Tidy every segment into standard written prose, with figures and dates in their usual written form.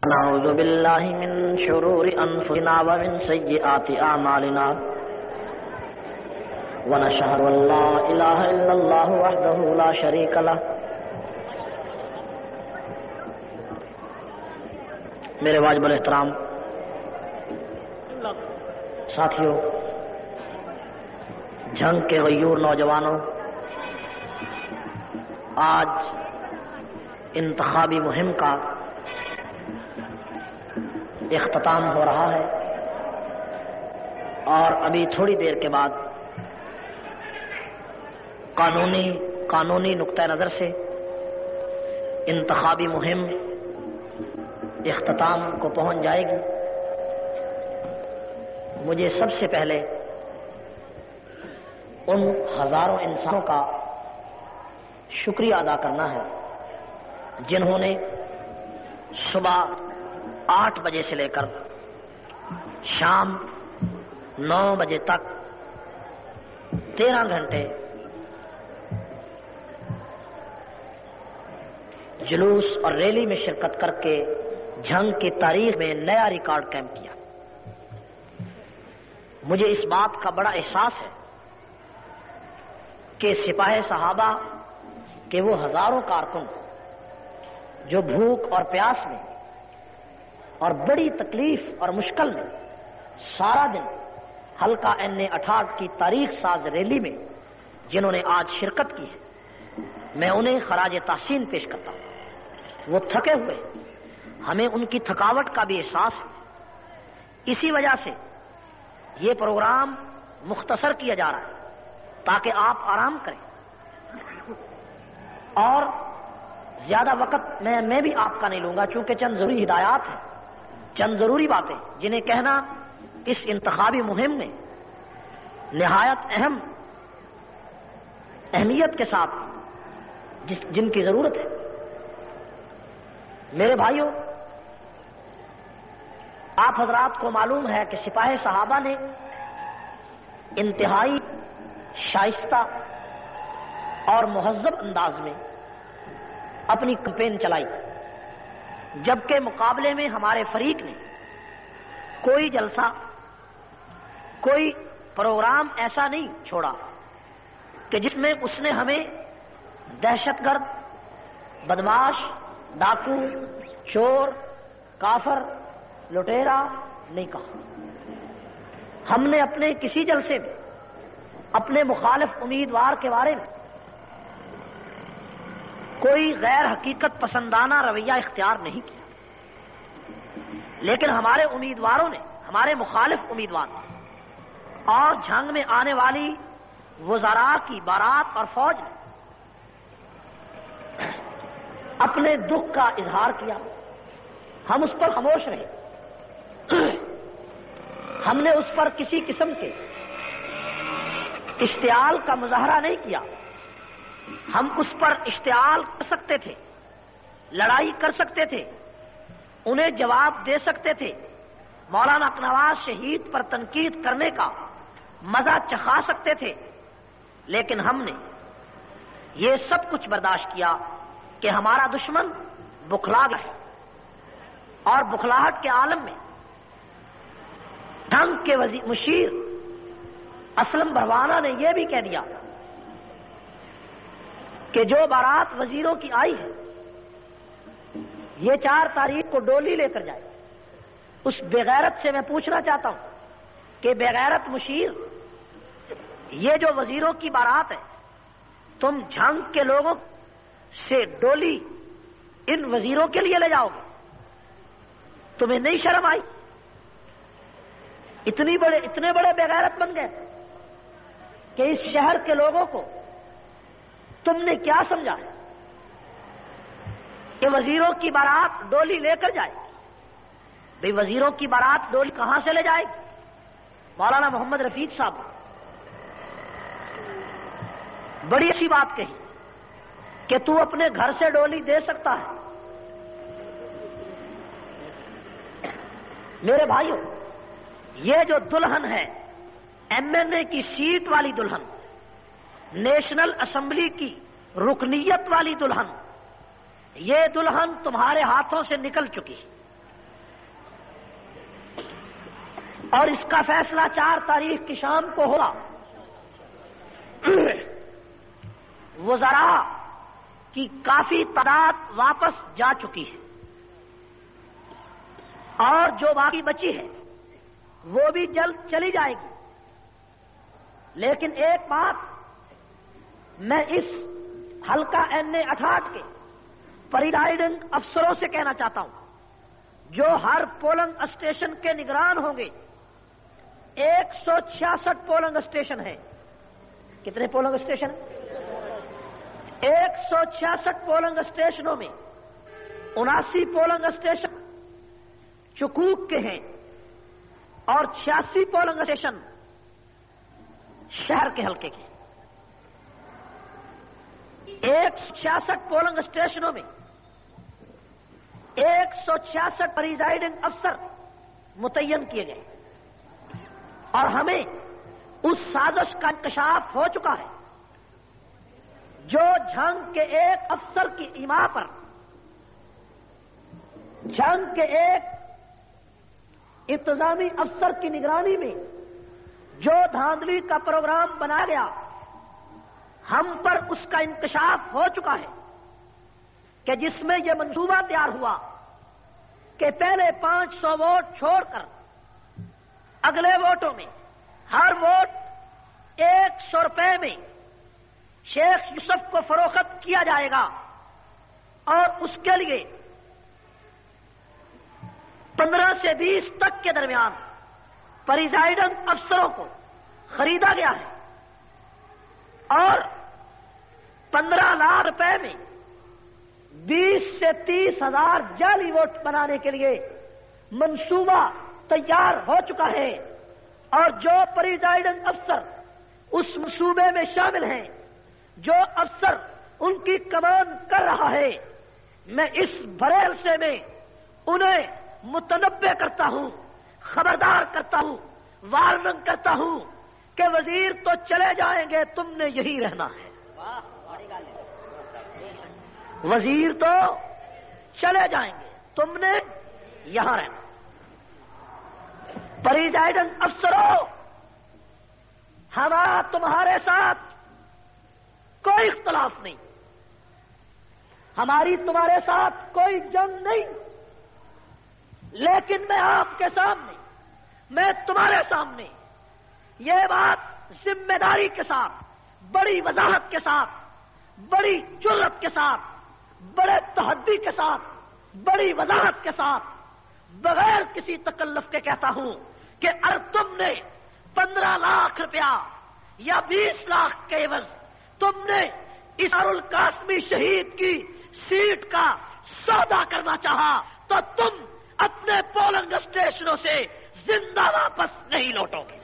ونعوذ بالله من شرور أنفسنا ومن سيئات أعمالنا ونشهد أن لا إله إلا الله وحده لا شريك له. میرے واجب الاحترام ساتھیوں، جنگ کے غیور نوجوانوں، آج انتخابی مہم کا اختتام ہو رہا ہے اور ابھی تھوڑی دیر کے بعد قانونی نقطہ نظر سے انتخابی مہم اختتام کو پہنچ جائے گی. مجھے سب سے پہلے ان ہزاروں انسانوں کا شکریہ ادا کرنا ہے جنہوں نے صبح 8 بجے سے لے کر شام 9 بجے تک 13 گھنٹے جلوس اور ریلی میں شرکت کر کے جنگ کی تاریخ میں نیا ریکارڈ قائم کیا. مجھے اس بات کا بڑا احساس ہے کہ سپاہ صحابہ کے وہ ہزاروں کارکن جو بھوک اور پیاس میں اور بڑی تکلیف اور مشکل میں سارا دن حلقہ N68 کی تاریخ ساز ریلی میں جنہوں نے آج شرکت کی ہے، میں انہیں خراج تحسین پیش کرتا ہوں. وہ تھکے ہوئے، ہمیں ان کی تھکاوٹ کا بھی احساس ہے. اسی وجہ سے یہ پروگرام مختصر کیا جا رہا ہے تاکہ آپ آرام کریں، اور زیادہ وقت میں بھی آپ کا نہیں لوں گا، چونکہ چند ضروری ہدایات ہیں، چند ضروری باتیں جنہیں کہنا اس انتخابی مہم میں نہایت اہمیت کے ساتھ جن کی ضرورت ہے. میرے بھائیوں، آپ حضرات کو معلوم ہے کہ سپاہ صحابہ نے انتہائی شائستہ اور مہذب انداز میں اپنی کمپین چلائی، جبکہ مقابلے میں ہمارے فریق نے کوئی جلسہ، کوئی پروگرام ایسا نہیں چھوڑا کہ جس میں اس نے ہمیں دہشت گرد، بدماش، ڈاکو، چور، کافر، لٹیرا نہیں کہا. ہم نے اپنے کسی جلسے میں اپنے مخالف امیدوار کے بارے میں کوئی غیر حقیقت پسندانہ رویہ اختیار نہیں کیا، لیکن ہمارے امیدواروں نے، ہمارے مخالف امیدوار اور جنگ میں آنے والی وزراء کی بارات اور فوج نے اپنے دکھ کا اظہار کیا. ہم اس پر خاموش رہے، ہم نے اس پر کسی قسم کے اشتعال کا مظاہرہ نہیں کیا. ہم اس پر اشتعال کر سکتے تھے، لڑائی کر سکتے تھے، انہیں جواب دے سکتے تھے، مولانا نواز شہید پر تنقید کرنے کا مزہ چکھا سکتے تھے، لیکن ہم نے یہ سب کچھ برداشت کیا کہ ہمارا دشمن بخلا گیا ہے. اور بخلاہٹ کے عالم میں جنگ کے مشیر اسلم بھروانہ نے یہ بھی کہہ دیا کہ جو بارات وزیروں کی آئی ہے یہ 4 تاریخ کو ڈولی لے کر جائے. اس بغیرت سے میں پوچھنا چاہتا ہوں کہ بغیرت مشیر، یہ جو وزیروں کی بارات ہے، تم جنگ کے لوگوں سے ڈولی ان وزیروں کے لیے لے جاؤ گے؟ تمہیں نہیں شرم آئی؟ اتنے بڑے بغیرت بن گئے کہ اس شہر کے لوگوں کو تم نے کیا سمجھا ہے کہ وزیروں کی بارات ڈولی لے کر جائے؟ بھئی وزیروں کی بارات ڈولی کہاں سے لے جائے؟ مولانا محمد رفیق صاحب بڑی اچھی بات کہی کہ تو اپنے گھر سے ڈولی دے سکتا ہے. میرے بھائیوں، یہ جو دلہن ہے MNA کی سیٹ والی دلہن، نیشنل اسمبلی کی رکنیت والی دلہن، یہ دلہن تمہارے ہاتھوں سے نکل چکی. اور اس کا فیصلہ 4 تاریخ کی شام کو ہوگا۔ وزراء کی کافی تعداد واپس جا چکی ہے اور جو باقی بچی ہے وہ بھی جلد چلی جائے گی، لیکن ایک بات میں اس حلقہ NA 68 کے پریزائڈنگ افسروں سے کہنا چاہتا ہوں، جو ہر پولنگ اسٹیشن کے نگران ہوں گے۔ 166 پولنگ اسٹیشن ہیں۔ کتنے پولنگ اسٹیشن؟ 166 پولنگ اسٹیشنوں میں 79 پولنگ اسٹیشن چکوک کے ہیں اور 86 پولنگ اسٹیشن شہر کے حلقے کے۔ 166 پولنگ اسٹیشنوں میں 166 پریزائڈنگ افسر متعین کیے گئے اور ہمیں اس سازش کا انکشاف ہو چکا ہے جو جھنگ کے ایک افسر کی ایما پر، جھنگ کے ایک انتظامی افسر کی نگرانی میں جو دھاندلی کا پروگرام بنایا گیا، ہم پر اس کا انکشاف ہو چکا ہے کہ جس میں یہ منصوبہ تیار ہوا کہ پہلے 500 ووٹ چھوڑ کر اگلے ووٹوں میں ہر ووٹ 100 روپے میں شیخ یوسف کو فروخت کیا جائے گا اور اس کے لیے 15 سے 20 تک کے درمیان پریزائڈنگ افسروں کو خریدا گیا ہے اور 15 لاکھ روپے میں 20 سے 30 ہزار جعلی ووٹ بنانے کے لیے منصوبہ تیار ہو چکا ہے، اور جو پریزائڈنگ افسر اس منصوبے میں شامل ہیں، جو افسر ان کی کمان کر رہا ہے، میں اس بڑے عرصے میں انہیں متنبہ کرتا ہوں، خبردار کرتا ہوں، وارننگ کرتا ہوں کہ وزیر تو چلے جائیں گے، تم نے یہی رہنا ہے۔ وزیر تو چلے جائیں گے، تم نے یہاں رہنا۔ پریزائڈنگ افسروں، ہمارا تمہارے ساتھ کوئی اختلاف نہیں، ہماری تمہارے ساتھ کوئی جنگ نہیں، لیکن میں آپ کے سامنے، میں تمہارے سامنے یہ بات ذمہ داری کے ساتھ، بڑی وضاحت کے ساتھ، بڑی جرأت کے ساتھ، بڑے تحدی کے ساتھ، بڑی وضاحت کے ساتھ، بغیر کسی تکلف کے کہتا ہوں کہ اگر تم نے 15 لاکھ روپیہ یا 20 لاکھ کے عوض تم نے اسار القاسمی شہید کی سیٹ کا سودا کرنا چاہا تو تم اپنے پولنگ اسٹیشنوں سے زندہ واپس نہیں لوٹو گے۔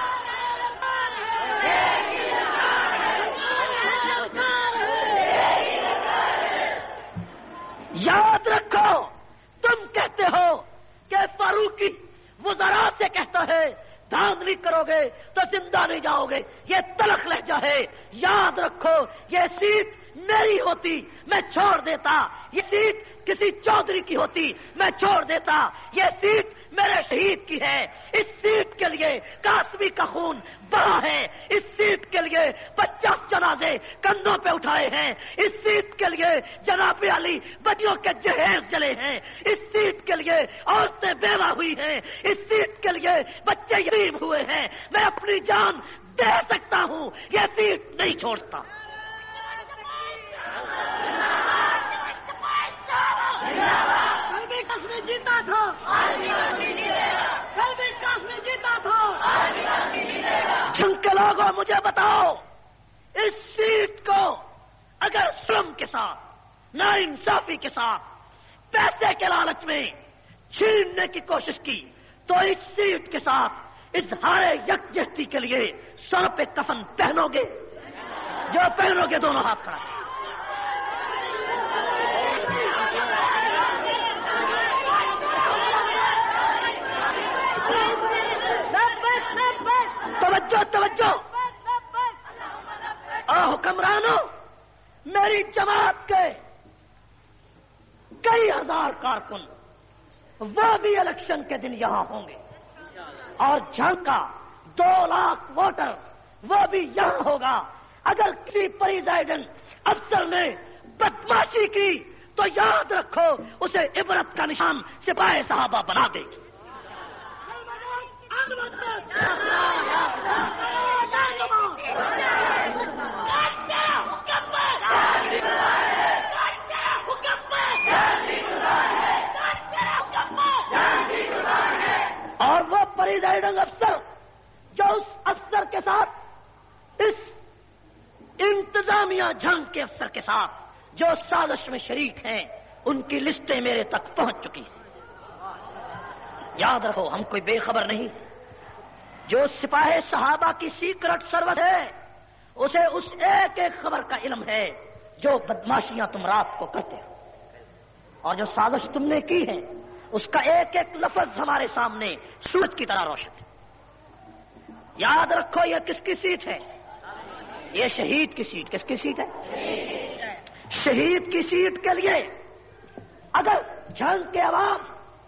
یاد رکھو، تم کہتے ہو کہ فاروقی وزراء سے کہتا ہے دھاندلی کرو گے تو زندہ نہیں جاؤ گے، یہ تلخ لہجہ ہے۔ یاد رکھو، یہ سیٹ میری ہوتی میں چھوڑ دیتا، یہ سیٹ کسی چودھری کی ہوتی میں چھوڑ دیتا، یہ سیٹ میرے شہید کی ہے۔ اس سیٹ کے لیے قاسمی کا خون بہا ہے، اس سیٹ کے لیے 50 جنازے کندھوں پہ اٹھائے ہیں، اس سیٹ کے لیے جناب علی بچیوں کے جہیز جلے ہیں، اس سیٹ کے لیے عورتیں بیوہ ہوئی ہیں، اس سیٹ کے لیے بچے یتیم ہوئے ہیں۔ میں اپنی جان دے سکتا ہوں، یہ سیٹ نہیں چھوڑتا۔ جیتا تھا جن کے لوگوں مجھے بتاؤ، اس سیٹ کو اگر ظلم کے ساتھ، ناانصافی کے ساتھ، پیسے کے لالچ میں چھیننے کی کوشش کی تو اس سیٹ کے ساتھ اظہار یکجہتی کے لیے سر پہ کفن پہنو گے؟ جو پہنو گے دونوں ہاتھ کھڑا۔ توجہ توجہ، حکمرانوں، میری جماعت کے کئی ہزار کارکن وہ بھی الیکشن کے دن یہاں ہوں گے، اور جنگ کا 2 لاکھ ووٹر وہ بھی یہاں ہوگا. اگر کسی پریزائڈنٹ افسر نے بدماشی کی تو یاد رکھو اسے عبرت کا نشان سپاہی صحابہ بنا دے گی. اور وہ پریزائڈنگ افسر جو اس افسر کے ساتھ، اس انتظامیہ جنگ کے افسر کے ساتھ جو سازش میں شریک ہیں، ان کی لسٹیں میرے تک پہنچ چکی ہیں. یاد رکھو ہم کوئی بے خبر نہیں. جو سپاہی صحابہ کی سیکرٹ سروس ہے اسے اس ایک ایک خبر کا علم ہے جو بدماشیاں تم رات کو کرتے ہو، اور جو سازش تم نے کی ہے اس کا ایک ایک لفظ ہمارے سامنے سورج کی طرح روشن ہے. یاد رکھو یہ کس کی سیٹ ہے؟ یہ شہید کی سیٹ. کس کی سیٹ ہے؟ شہید کی سیٹ کے لیے اگر جنگ کے عوام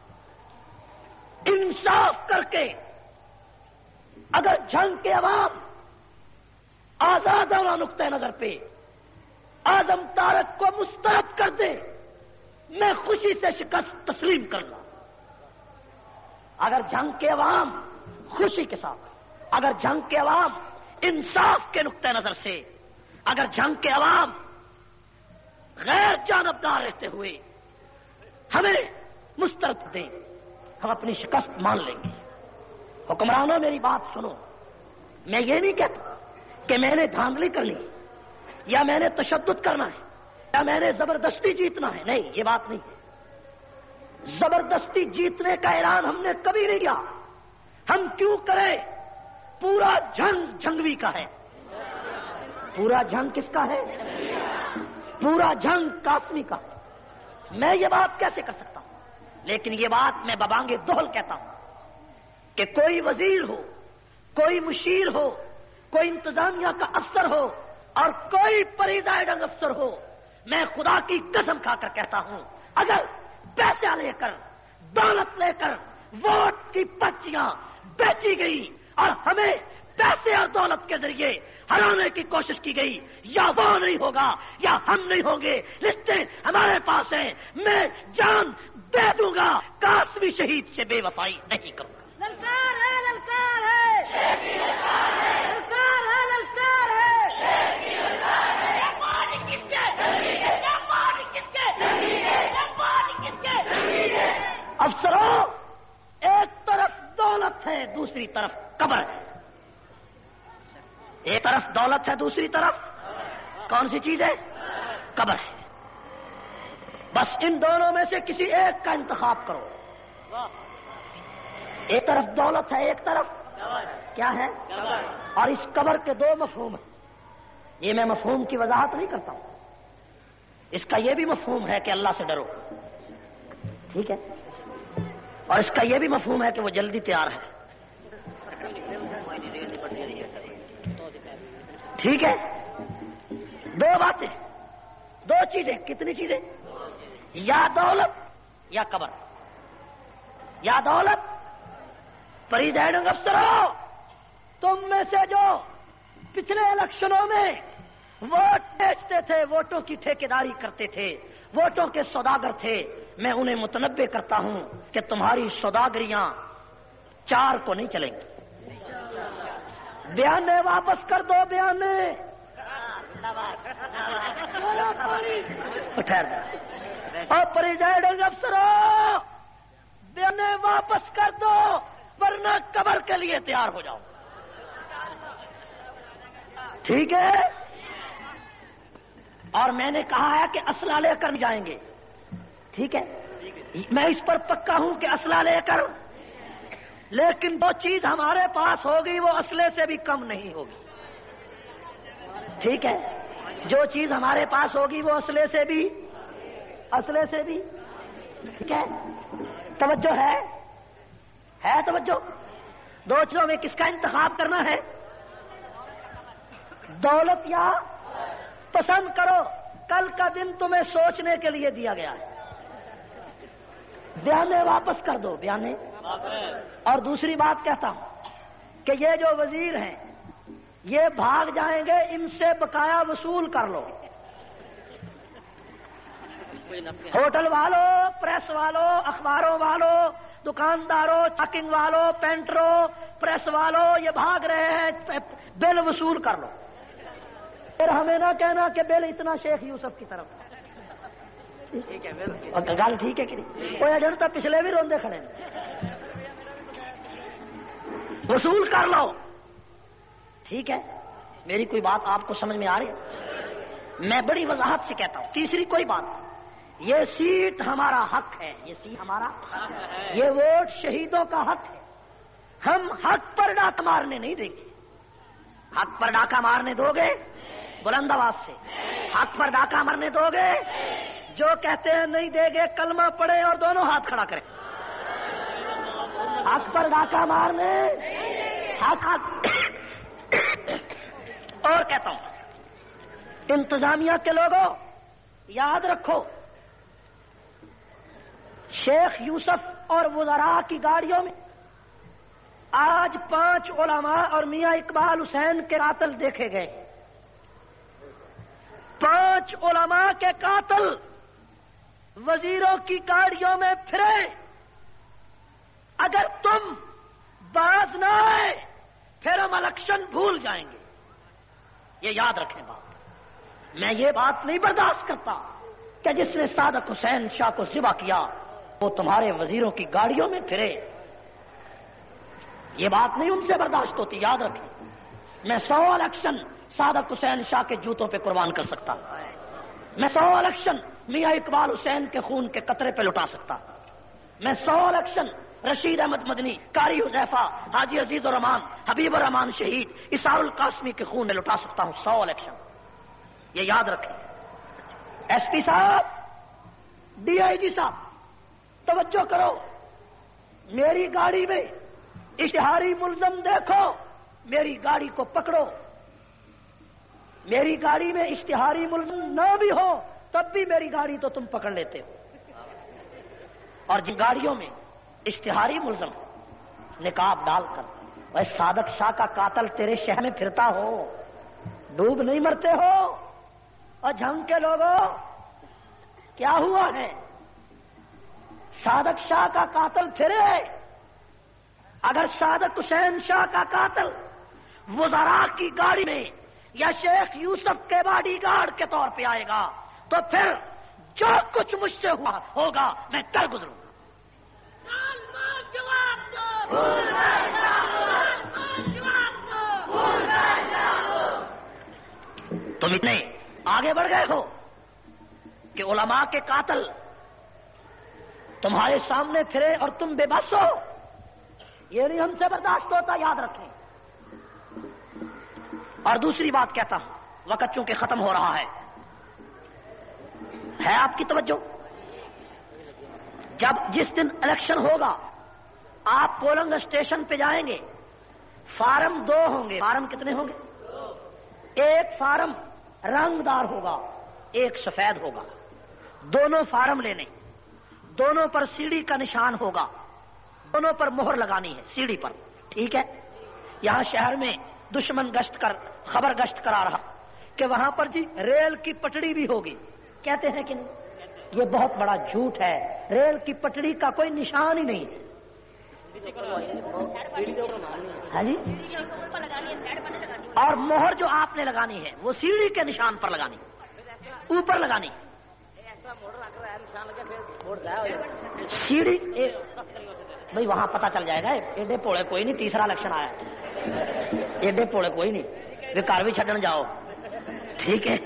انصاف کر کے، اگر جنگ کے عوام آزادانہ نقطۂ نظر پہ اعظم طارق کو مسترد کر دے، میں خوشی سے شکست تسلیم کر لوں. اگر جنگ کے عوام خوشی کے ساتھ، اگر جنگ کے عوام انصاف کے نقطۂ نظر سے، اگر جنگ کے عوام غیر جانبدار رہتے ہوئے ہمیں مسترد دیں، ہم اپنی شکست مان لیں گے. حکمرانوں میری بات سنو، میں یہ نہیں کہتا کہ میں نے دھاندلی کرنی یا میں نے تشدد کرنا ہے یا میں نے زبردستی جیتنا ہے. نہیں، یہ بات نہیں ہے. زبردستی جیتنے کا اعلان ہم نے کبھی نہیں کیا. ہم کیوں کریں؟ پورا جنگ جنگوی کا ہے. پورا جنگ کس کا ہے؟ پورا جنگ قاسمی کا ہے. میں یہ بات کیسے کر سکتا ہوں؟ لیکن یہ بات میں ببانگ دہل کہتا ہوں کہ کوئی وزیر ہو، کوئی مشیر ہو، کوئی انتظامیہ کا افسر ہو اور کوئی پریزائڈنگ افسر ہو، میں خدا کی قسم کھا کر کہتا ہوں اگر پیسہ لے کر، دولت لے کر ووٹ کی پرچیاں بیچی گئی اور ہمیں پیسے اور دولت کے ذریعے ہرانے کی کوشش کی گئی، یا وہ نہیں ہوگا یا ہم نہیں ہوں گے. لسٹیں ہمارے پاس ہیں. میں جان دے دوں گا، قاسمی شہید سے بے وفائی نہیں کروں گا. للکار ہے، للکار ہے، للکار ہے، للکار ہے. افسروں، ایک طرف دولت ہے، دوسری طرف قبر ہے. ایک طرف دولت ہے، دوسری طرف کون سی چیز ہے؟ قبر ہے. بس ان دونوں میں سے کسی ایک کا انتخاب کرو. ایک طرف دولت ہے، ایک طرف کیا ہے؟ اور اس قبر کے 2 مفہوم ہیں. یہ میں مفہوم کی وضاحت نہیں کرتا ہوں. اس کا یہ بھی مفہوم ہے کہ اللہ سے ڈرو، ٹھیک ہے، اور اس کا یہ بھی مفہوم ہے کہ وہ جلدی تیار ہے، ٹھیک ہے. 2 باتیں، 2 چیزیں. کتنی چیزیں؟ یا دولت یا قبر. یا دولت. پریزائڈنگ افسروں، تم میں سے جو پچھلے الیکشنوں میں ووٹ بیچتے تھے، ووٹوں کی ٹھیکیداری کرتے تھے، ووٹوں کے سوداگر تھے، میں انہیں متنبہ کرتا ہوں کہ تمہاری سوداگریاں 4 کو نہیں چلیں گی. بیانے واپس کر دو. بیانے اور پریزائڈنگ افسروں، بیانے واپس کر دو ورنہ قبر کے لیے تیار ہو جاؤ. ٹھیک ہے. اور میں نے کہا ہے کہ اسلحہ لے کر جائیں گے، ٹھیک ہے. میں اس پر پکا ہوں کہ اسلحہ لے کر، لیکن وہ چیز ہمارے پاس ہوگی وہ اسلحے سے بھی کم نہیں ہوگی، ٹھیک ہے. جو چیز ہمارے پاس ہوگی وہ اسلحے سے بھی ٹھیک ہے. توجہ ہے توجہ. 2 چیزوں میں کس کا انتخاب کرنا ہے؟ دولت یا پسند کرو. کل کا دن تمہیں سوچنے کے لیے دیا گیا ہے. بیانے واپس کر دو، بیانے۔ اور دوسری بات کہتا ہوں کہ یہ جو وزیر ہیں یہ بھاگ جائیں گے، ان سے بقایا وصول کر لو۔ ہوٹل والوں، پریس والوں، اخباروں والوں، دکانداروں، چیکنگ والوں، پینٹروں، پریس والوں، یہ بھاگ رہے ہیں، بل وصول کر لو۔ پھر ہمیں نہ کہنا کہ بل اتنا شیخ یوسف کی طرف۔ گل ٹھیک ہے کہ نہیں؟ کوئی ایجنٹ تو پچھلے بھی روندے کھڑے ہیں، وصول کر لو۔ ٹھیک ہے، میری کوئی بات آپ کو سمجھ میں آ رہی ہے؟ میں بڑی وضاحت سے کہتا ہوں۔ تیسری کوئی بات، یہ سیٹ ہمارا حق ہے، یہ سیٹ ہمارا، یہ ووٹ شہیدوں کا حق ہے۔ ہم حق پر ڈاکہ مارنے نہیں دیں گے۔ حق پر ڈاکہ مارنے دو گے؟ بلند آواز سے حق پر ڈاکہ مارنے دو گے؟ جو کہتے ہیں نہیں دے گے کلمہ پڑھے اور دونوں ہاتھ کھڑا کریں۔ حق پر ڈاکہ مارنے، حق۔ اور کہتا ہوں انتظامیہ کے لوگوں، یاد رکھو شیخ یوسف اور وزراء کی گاڑیوں میں آج 5 علماء اور میاں اقبال حسین کے قاتل دیکھے گئے۔ 5 علماء کے قاتل وزیروں کی گاڑیوں میں پھرے۔ اگر تم باز نہ آئے پھر ہم الیکشن بھول جائیں گے، یہ یاد رکھیں بات۔ میں یہ بات نہیں برداشت کرتا کہ جس نے صادق حسین شاہ کو ذبح کیا وہ تمہارے وزیروں کی گاڑیوں میں پھرے۔ یہ بات نہیں ان سے برداشت ہوتی، یاد رکھیں۔ میں 100 الیکشن صادق حسین شاہ کے جوتوں پہ قربان کر سکتا، میں 100 الیکشن میاں اقبال حسین کے خون کے قطرے پہ لٹا سکتا، میں 100 الیکشن رشید احمد مدنی، قاری حذیفہ، حاجی عزیز الرحمان، حبیب الرحمان شہید، اسار القاسمی کے خون میں لٹا سکتا ہوں 100 الیکشن۔ یہ یاد رکھیں۔ ایس پی صاحب، ڈی آئی جی صاحب، توجہ کرو، میری گاڑی میں اشتہاری ملزم دیکھو، میری گاڑی کو پکڑو۔ میری گاڑی میں اشتہاری ملزم نہ بھی ہو تب بھی میری گاڑی تو تم پکڑ لیتے ہو۔ اور جن گاڑیوں میں اشتہاری ملزم نقاب ڈال کر وہ صادق شاہ کا قاتل تیرے شہر میں پھرتا ہو، ڈوب نہیں مرتے ہو؟ اور جھنگ کے لوگوں کیا ہوا ہے؟ صادق شاہ کا قاتل پھرے۔ اگر صادق حسین شاہ کا قاتل وزراء کی گاڑی میں یا شیخ یوسف کے باڈی گارڈ کے طور پہ آئے گا تو پھر جو کچھ مجھ سے ہوا ہوگا میں کر گزروں گا۔ تم اتنے آگے بڑھ گئے ہو کہ علماء کے قاتل تمہارے سامنے پھرے اور تم بے بس ہو، یہ نہیں ہم سے برداشت ہوتا، یاد رکھیں۔ اور دوسری بات کہتا ہوں، وقت چونکہ ختم ہو رہا ہے آپ کی توجہ، جس دن الیکشن ہوگا آپ پولنگ اسٹیشن پہ جائیں گے، فارم 2 ہوں گے۔ فارم کتنے ہوں گے؟ ایک فارم رنگدار ہوگا، ایک سفید ہوگا۔ دونوں فارم لینے، دونوں پر سیڑھی کا نشان ہوگا، دونوں پر مہر لگانی ہے سیڑھی پر، ٹھیک ہے؟ یہاں شہر میں دشمن خبر گشت کرا رہا کہ وہاں پر جی ریل کی پٹڑی بھی ہوگی، کہتے ہیں کہ نہیں؟ یہ بہت بڑا جھوٹ ہے، ریل کی پٹڑی کا کوئی نشان ہی نہیں ہے۔ ہاں جی، اور مہر جو آپ نے لگانی ہے وہ سیڑھی کے نشان پر لگانی، اوپر لگانی سیڑھی۔ بھائی وہاں پتہ چل جائے گا، ایڈے پوڑے کوئی نہیں، تیسرا الیکشن آیا، ایڈے پوڑے کوئی نہیں، وہ گھر بھی چھڈن جاؤ، ٹھیک ہے؟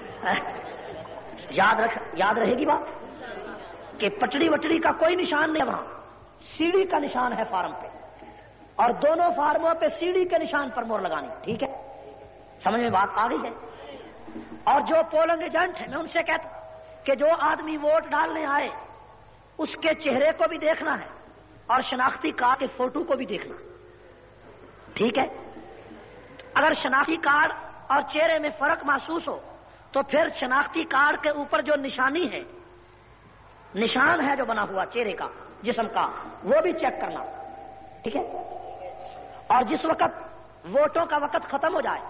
یاد رہے گی بات کہ پٹڑی وٹڑی کا کوئی نشان نہیں، وہاں سیڑھی کا نشان ہے فارم پہ، اور دونوں فارموں پہ سیڑھی کے نشان پر مہر لگانی، ٹھیک ہے؟ سمجھ میں بات آ گئی ہے؟ اور جو پولنگ ایجنٹ ہے میں ان سے کہتا ہوں کہ جو آدمی ووٹ ڈالنے آئے اس کے چہرے کو بھی دیکھنا ہے اور شناختی کارڈ کے فوٹو کو بھی دیکھنا، ٹھیک ہے؟ اگر شناختی کارڈ اور چہرے میں فرق محسوس ہو تو پھر شناختی کارڈ کے اوپر جو نشانی ہے، نشان ہے جو بنا ہوا چہرے کا، جسم کا وہ بھی چیک کرنا، ٹھیک ہے؟ اور جس وقت ووٹوں کا وقت ختم ہو جائے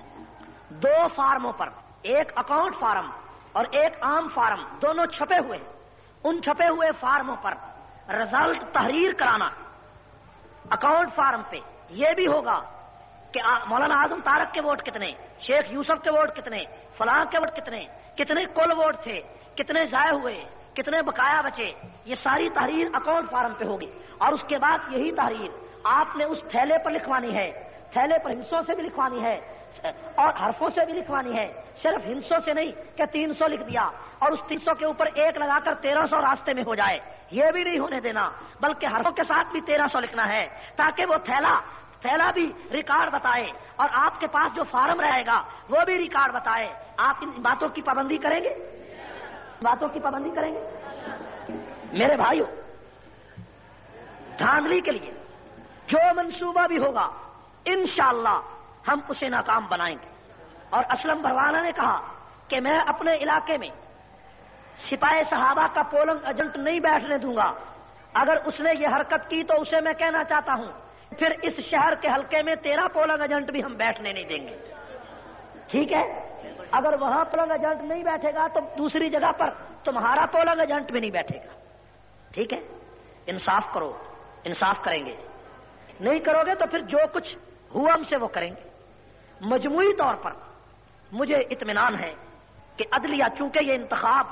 2 فارموں پر، ایک اکاؤنٹ فارم اور ایک عام فارم، دونوں چھپے ہوئے، ان چھپے ہوئے فارموں پر رزلٹ تحریر کرانا۔ اکاؤنٹ فارم پہ یہ بھی ہوگا کہ مولانا اعظم طارق کے ووٹ کتنے، شیخ یوسف کے ووٹ کتنے، فلاں کے ووٹ کتنے، کتنے کل ووٹ تھے، کتنے ضائع ہوئے، کتنے بقایا بچے، یہ ساری تحریر اکاؤنٹ فارم پہ ہوگی۔ اور اس کے بعد یہی تحریر آپ نے اس تھیلے پر لکھوانی ہے، تھیلے پر ہندسوں سے بھی لکھوانی ہے اور حرفوں سے بھی لکھوانی ہے، صرف ہندسوں سے نہیں کہ 300 لکھ دیا اور اس 300 کے اوپر 1 لگا کر 1300 راستے میں ہو جائے، یہ بھی نہیں ہونے دینا، بلکہ حرفوں کے ساتھ بھی 1300 لکھنا ہے تاکہ وہ تھیلا بھی ریکارڈ بتائے اور آپ کے پاس جو فارم رہے گا وہ بھی ریکارڈ بتائے۔ آپ ان باتوں کی پابندی کریں گے؟ باتوں کی پابندی کریں گے؟ میرے بھائیو، دھاندلی کے لیے جو منصوبہ بھی ہوگا انشاءاللہ ہم اسے ناکام بنائیں گے۔ اور اسلم بھروانہ نے کہا کہ میں اپنے علاقے میں سپاہی صحابہ کا پولنگ ایجنٹ نہیں بیٹھنے دوں گا، اگر اس نے یہ حرکت کی تو اسے میں کہنا چاہتا ہوں پھر اس شہر کے حلقے میں تیرا پولنگ ایجنٹ بھی ہم بیٹھنے نہیں دیں گے، ٹھیک ہے؟ اگر وہاں پولنگ ایجنٹ نہیں بیٹھے گا تو دوسری جگہ پر تمہارا پولنگ ایجنٹ بھی نہیں بیٹھے گا، ٹھیک ہے؟ انصاف کرو، انصاف کریں گے، نہیں کرو گے تو پھر جو کچھ ہوا ہم سے وہ کریں گے۔ مجموعی طور پر مجھے اطمینان ہے کہ عدلیہ، چونکہ یہ انتخاب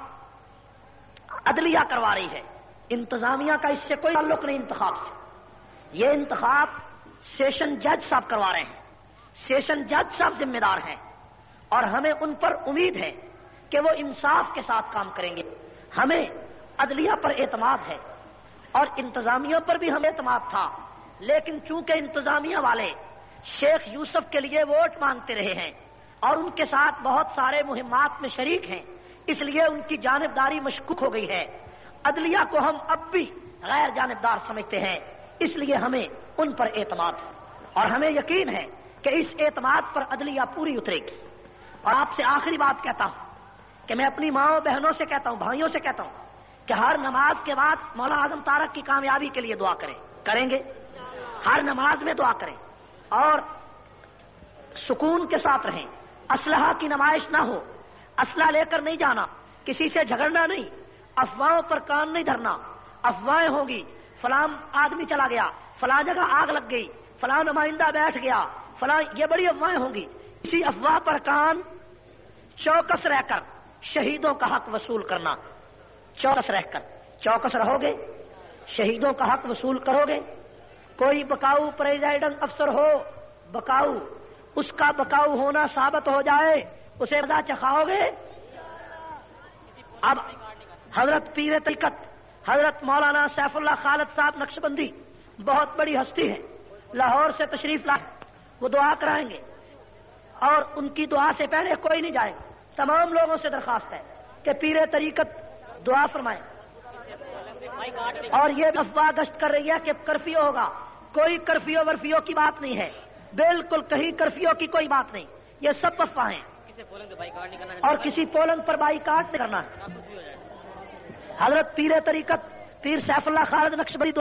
عدلیہ کروا رہی ہے، انتظامیہ کا اس سے کوئی تعلق نہیں انتخاب سے، یہ انتخاب سیشن جج صاحب کروا رہے ہیں، سیشن جج صاحب ذمہ دار ہیں اور ہمیں ان پر امید ہے کہ وہ انصاف کے ساتھ کام کریں گے۔ ہمیں عدلیہ پر اعتماد ہے اور انتظامیہ پر بھی ہمیں اعتماد تھا، لیکن چونکہ انتظامیہ والے شیخ یوسف کے لیے ووٹ مانگتے رہے ہیں اور ان کے ساتھ بہت سارے مہمات میں شریک ہیں، اس لیے ان کی جانبداری مشکوک ہو گئی ہے۔ عدلیہ کو ہم اب بھی غیر جانبدار سمجھتے ہیں، اس لیے ہمیں ان پر اعتماد ہے اور ہمیں یقین ہے کہ اس اعتماد پر عدلیہ پوری اترے گی۔ اور آپ سے آخری بات کہتا ہوں کہ میں اپنی ماؤں بہنوں سے کہتا ہوں، بھائیوں سے کہتا ہوں کہ ہر نماز کے بعد مولانا اعظم طارق کی کامیابی کے لیے دعا کریں گے، ہر نماز میں دعا کریں اور سکون کے ساتھ رہیں، اسلحہ کی نمائش نہ ہو، اسلحہ لے کر نہیں جانا، کسی سے جھگڑنا نہیں، افواہوں پر کان نہیں دھرنا، افواہیں ہوگی فلاں آدمی چلا گیا، فلاں جگہ آگ لگ گئی، فلاں نمائندہ بیٹھ گیا، فلاں، یہ بڑی افواہیں ہوں گی، اسی افواہ پر کان، چوکس رہ کر شہیدوں کا حق وصول کرنا، چوکس رہ کر، چوکس رہو گے شہیدوں کا حق وصول کرو گے۔ کوئی بکاؤ پریزیڈنٹ افسر ہو، بکاؤ، اس کا بکاؤ ہونا ثابت ہو جائے، اسے رضا چکھاؤ گے؟ اب حضرت پیر طریقت حضرت مولانا سیف اللہ خالد صاحب نقشبندی بہت بڑی ہستی ہے، لاہور سے تشریف لائے، وہ دعا کرائیں گے اور ان کی دعا سے پہلے کوئی نہیں جائے گا۔ تمام لوگوں سے درخواست ہے کہ پیر طریقت دعا فرمائیں۔ اور یہ افواہ گشت کر رہی ہے کہ کرفیو ہوگا، کوئی کرفیو ورفیو کی بات نہیں ہے، بالکل کہیں کرفیو کی کوئی بات نہیں، یہ سب افواہیں ہیں اور کسی پولنگ پر بائیکاٹ نہیں کرنا ہے۔ حضرت پیر طریقت پیر سیف اللہ خالد نقشبندی